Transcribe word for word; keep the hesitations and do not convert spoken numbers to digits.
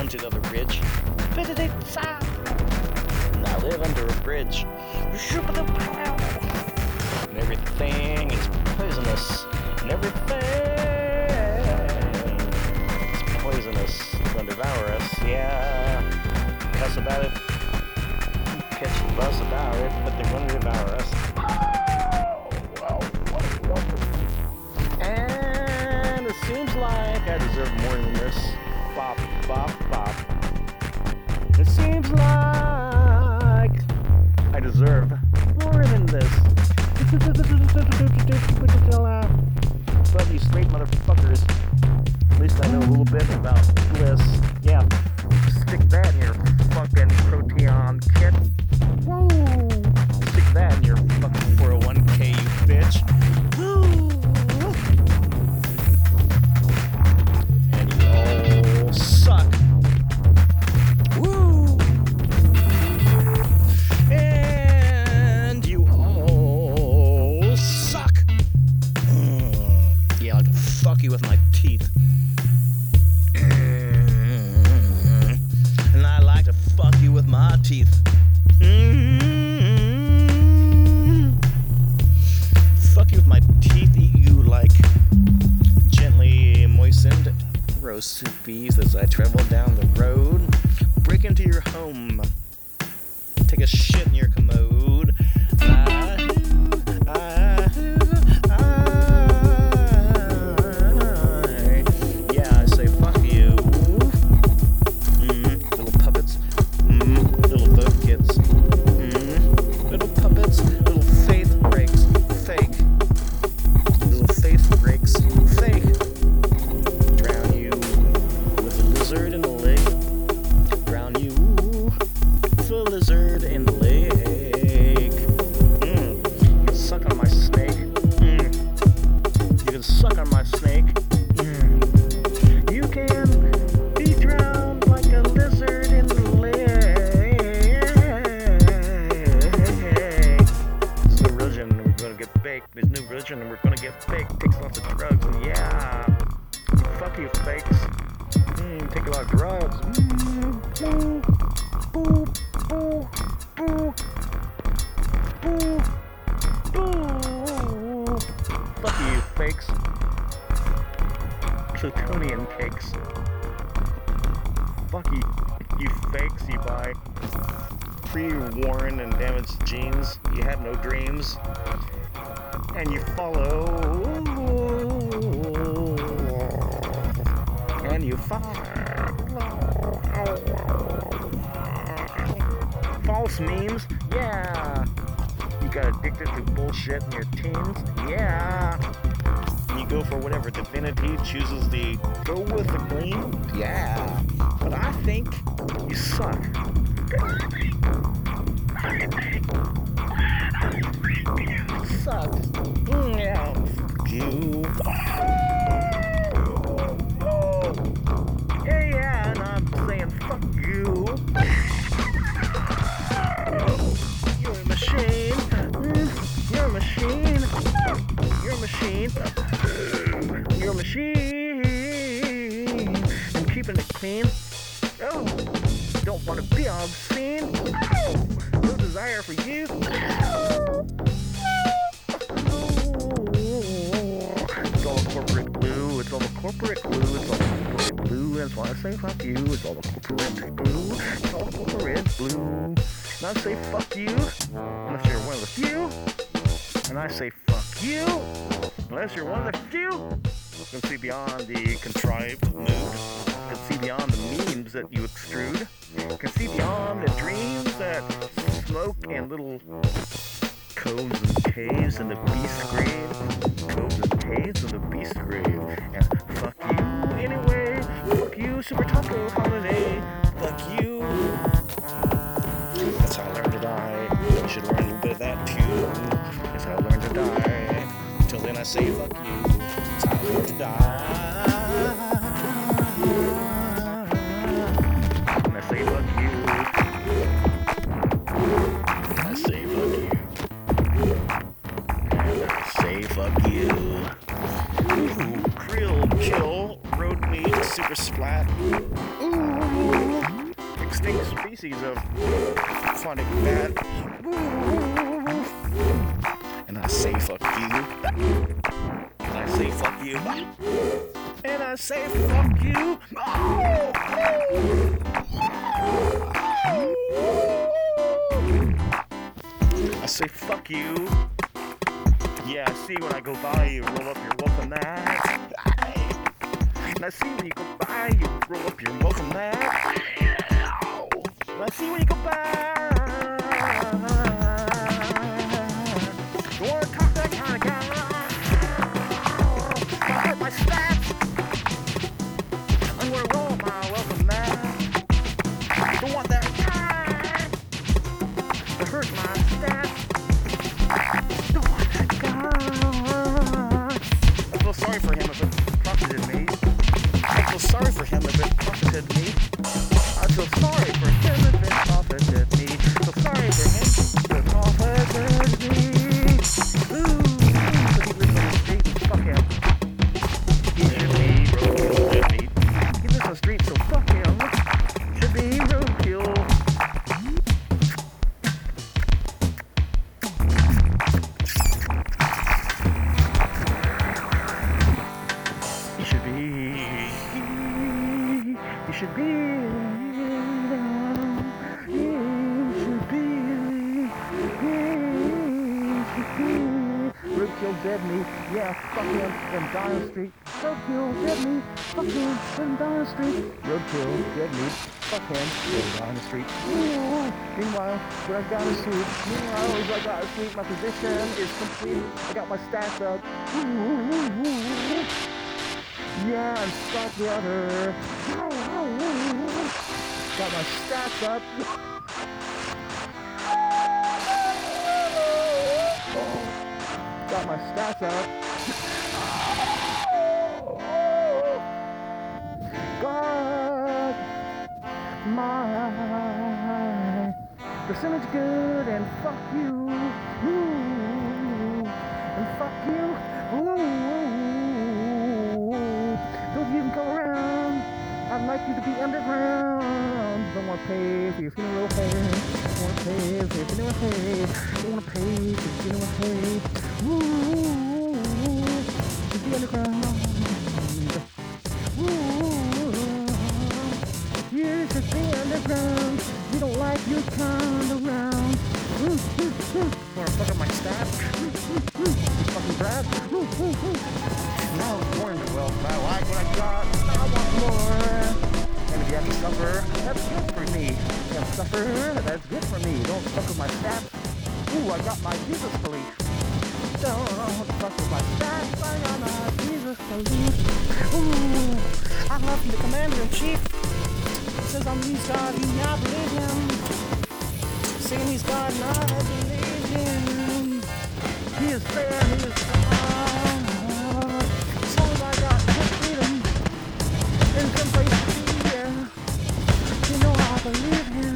haunted of the ridge. And I live under a bridge. And everything is poisonous. And everything is poisonous. Gonna devour us, yeah. Cuss about it. Catch the bus about it, but they're gonna devour us. And it seems like I deserve more than this. Bop, bop, bop. It seems like I deserve more than this. But you straight motherfuckers, at least I know a little bit about bliss. Yeah, stick that in your fucking proteon kit. Woo! Stick that in your fucking four oh one k, you bitch. Woo! And you all suck. Woo! And you all suck. Mm. Yeah, I can fuck you with my teeth. Mm. And I like to fuck you with my teeth. Mm. Fuck you with my teeth, eat you like gently moistened roast soupies as I travel down the road. Break into your home. Take a shit in your commode. Ah, ah, ah. Yeah, I say fuck you. Mm, little puppets. Mm, little vote kids. Mm, little puppets. Little faith breaks. Fake. Little faith breaks. Fake. Drown you with a lizard in the lake. Drown you with a lizard in the lake. Mm. You can suck on my snake. Mm. You can suck on my snake. Mm. You can be drowned like a lizard in the lake. There's no religion and we're gonna get baked. There's no religion and we're gonna get baked. Takes lots of drugs and yeah. Fuck you, fakes. Mm, take a lot of drugs. Mm, boo, boo, boo, boo, boo, boo. Fuck you, fakes. Plutonian cakes. Fuck you, you fakes. You buy pre-worn and damaged jeans. You have no dreams. And you follow. And you follow. False memes? Yeah. You got addicted to bullshit in your teens? Yeah. And you go for whatever divinity chooses the go with the green? Yeah. But I think you suck. Suck. Mm, yeah. You. Yeah, yeah, and I'm saying fuck you. You're a machine. Mm, you're a machine. You're a machine. You're a machine. I'm keeping it clean. Oh, don't want to be obscene. Oh, no desire for you. It's all corporate glue. It's all the corporate glue. It's all the corporate glue. That's why I say fuck you. It's all the corporate glue. It's all the corporate glue. And I say fuck you, unless you're one of the few. And I say fuck you, unless you're one of the few. You can see beyond the contrived mood. You can see beyond the memes that you extrude. You can see beyond the dreams that smoke and little coves and caves in the beast grave. Coves and caves in the beast grave. And fuck you anyway. Fuck you, Super Taco Holiday. Fuck you. That's how I learned to die. You should learn a little bit of that too. That's how I learned to die. Until then I say fuck you. That's how I learned to die. And I say fuck you. And I say fuck you. And I say fuck you. Ooh, Krill Kill, road meat. super splat. Ooh, extinct species of aquatic bat. Ooh. And I say fuck you. And I say fuck you. And I say fuck you. I say fuck you. Yeah, I see when I go by you roll up your welcome mat. And I see when you go by you roll up your welcome mat. And I see when you go by. You wanna talk that kind of guy? I hurt my stats. I'm gonna roll my welcome mat. Don't want that guy to hurt my stats. Don't want that guy. I feel sorry for him if it profited me. I feel sorry for him if it profited me. I feel sorry for him if it profited me. I feel sorry for him if it profited me. Ooh, but he lives on the street. Fuck him. He should be roadkill. He lives on the street, so fuck him. Should be roadkill. He should be. He should be. He should be. Roadkill dead me, yeah, fuck him, and Dyer Street. Roadkill dead me, fuck him, and Dyer Street. Roadkill dead me, fuck him, and Dyer Street. Ooh. Meanwhile, when I've got a suit, meanwhile, as I got a suit, my position is complete. I got my stats up. Ooh. Yeah, I'm Scott Brother. Got my stats up. Got my stats up. God, my percentage good, and fuck you. Ooh, and fuck you. Ooh, don't you even come around. I'd like you to be underground. Don't wanna pay for your funeral pay. Don't wanna pay for your funeral pay. Don't wanna pay for your funeral pay. Ooh, to be underground. Ooh, you should be underground. We don't like you kind around. Ooh, ooh, ooh. Wanna fuck up my staff? Ooh, ooh, ooh. You fucking Brad? Ooh, ooh, ooh. Now I'm born to wealth. I like what I got. I want more. And if you have to suffer, that's good for me. If you have to suffer, that's good for me. Don't fuck with my staff. Ooh, I got my Jesus belief. Don't fuck with my staff. I got my Jesus belief. Ooh, I love the commander-in-chief. He says I'm his God, and I believe him. Saying he's God, and I believe him. He is fair, he is strong. As long as I got good freedom and some place to be, yeah. You know I believe him.